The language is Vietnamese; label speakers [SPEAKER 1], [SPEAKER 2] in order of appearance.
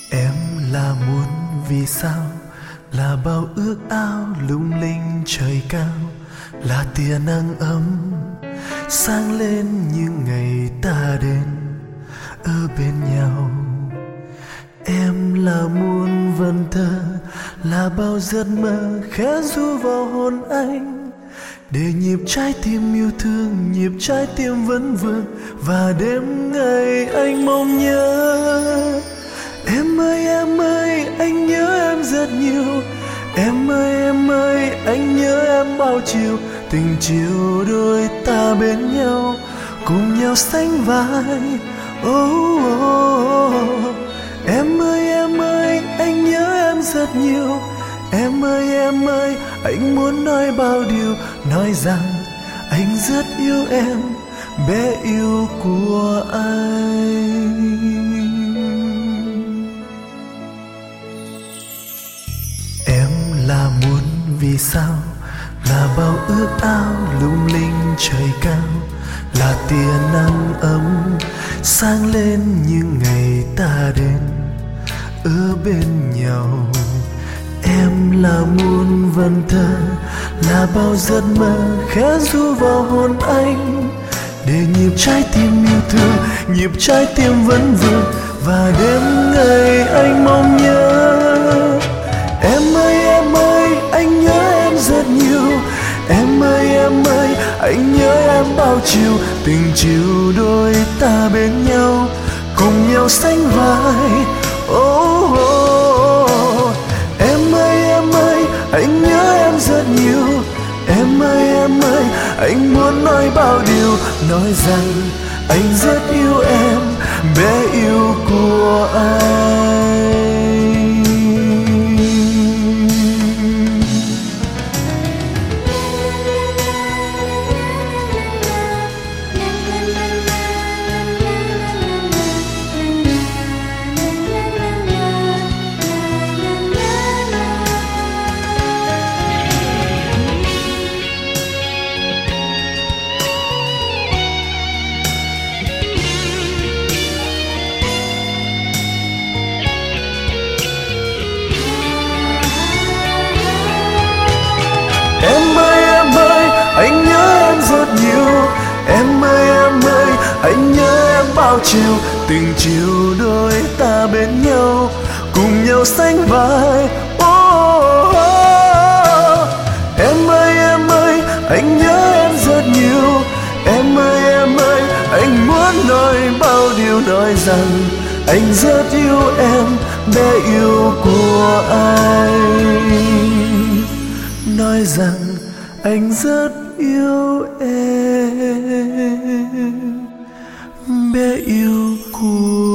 [SPEAKER 1] Em là muốn vì sao, là bao ước ao lung linh trời cao, là tia nắng ấm sáng lên những ngày ta đến ở bên nhau. Em là muôn vần thơ, là bao giấc mơ khẽ ru vào hồn anh, để nhịp trái tim yêu thương, nhịp trái tim vẫn vương và đêm ngày anh mong nhớ. Em ơi, anh nhớ em rất nhiều. Em ơi, anh nhớ em bao chiều. Tình chiều đôi ta bên nhau, cùng nhau sánh vai. Oh, oh, oh. Em ơi, anh nhớ em rất nhiều. Em ơi, anh muốn nói bao điều, nói rằng anh rất yêu em, bé yêu của anh. Em là muốn vì sao, là bao ước ao lung linh trời cao, là tia nắng ấm sáng lên những ngày ta đến ở bên nhau. Em là muôn vần thơ, là bao giấc mơ khẽ ru vào hồn anh, để nhịp trái tim yêu thương, nhịp trái tim vẫn vương và đêm ngày anh mong nhớ. Em ơi, anh nhớ em rất nhiều. Em ơi, anh nhớ em bao chiều. Tình chiều đôi ta bên nhau, cùng nhau sánh vai. Oh, oh, oh. Em ơi, anh nhớ em rất nhiều. Em ơi, anh muốn nói bao điều, nói rằng anh rất yêu em, bé yêu của anh. Em ơi, anh nhớ em rất nhiều. Em ơi, anh nhớ em bao chiều. Tình chiều đôi ta bên nhau, cùng nhau sánh vai. Oh, oh, oh. Em ơi, anh nhớ em rất nhiều. Em ơi, anh muốn nói bao điều, nói rằng anh rất yêu em, bé yêu của anh. Nói rằng anh rất yêu em, bé yêu của